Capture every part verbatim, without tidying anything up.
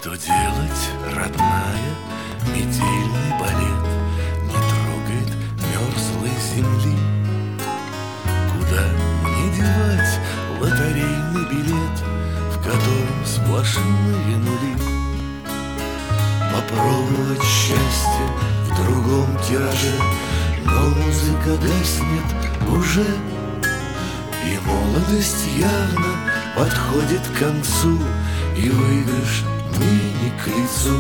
Что делать, родная? Метельный балет не трогает мерзлой земли. Куда мне девать лотерейный билет, в котором сплошные нули? Попробовать счастье в другом тираже, но музыка гаснет уже, и молодость явно подходит к концу, и выигрыш мне не к лицу.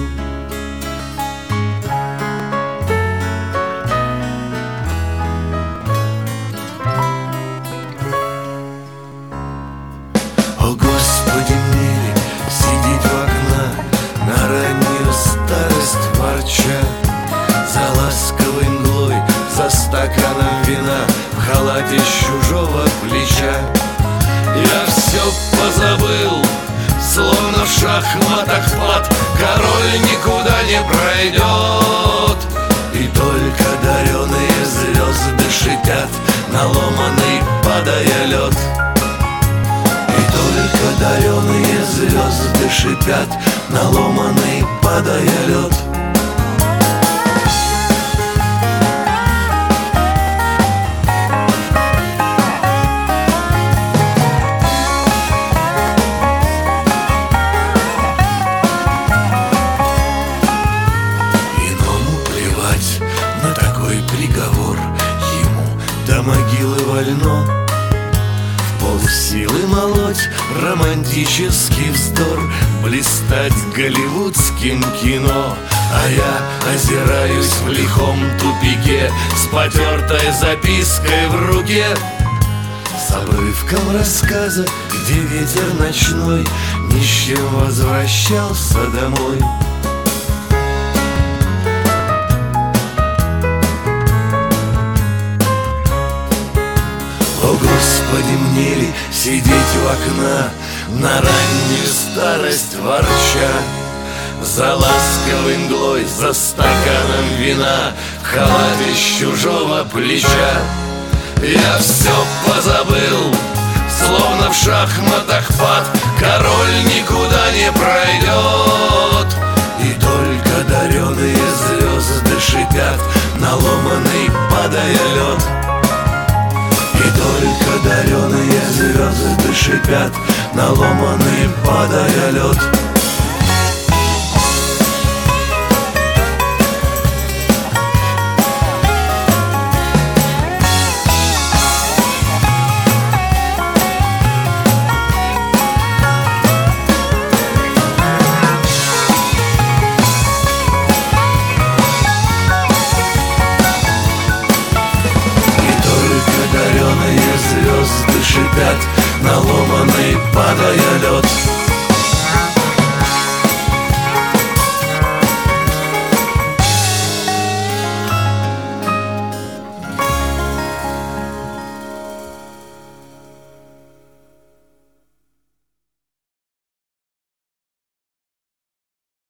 О, Господи, мне ли сидеть у окна на раннюю старость ворча, за ласковой мглой, за стаканом вина, в халате с чужого плеча? Я все позабыл, словно в шахматах пад, король никуда не пройдет. И только дареные звезды шипят, наломанный падая лед. И только дареные звезды шипят, наломанный падая лед. Приговор ему до могилы вольно, в полсилы молоть романтический вздор, блистать голливудским кино. А я озираюсь в лихом тупике с потертой запиской в руке, с обрывком рассказа, где ветер ночной ни с чем возвращался домой. О, Господи, мне ли сидеть у окна на раннюю старость ворча, за ласковой мглой, за стаканом вина, в халате с чужого плеча? Я все позабыл, словно в шахматах пад, король никуда не пройдет. И только дареные звезды шипят, наломанный падая лед. И только дареные звезды шипят, наломанный падая лед. Звезды шипят, наломанный падая лед.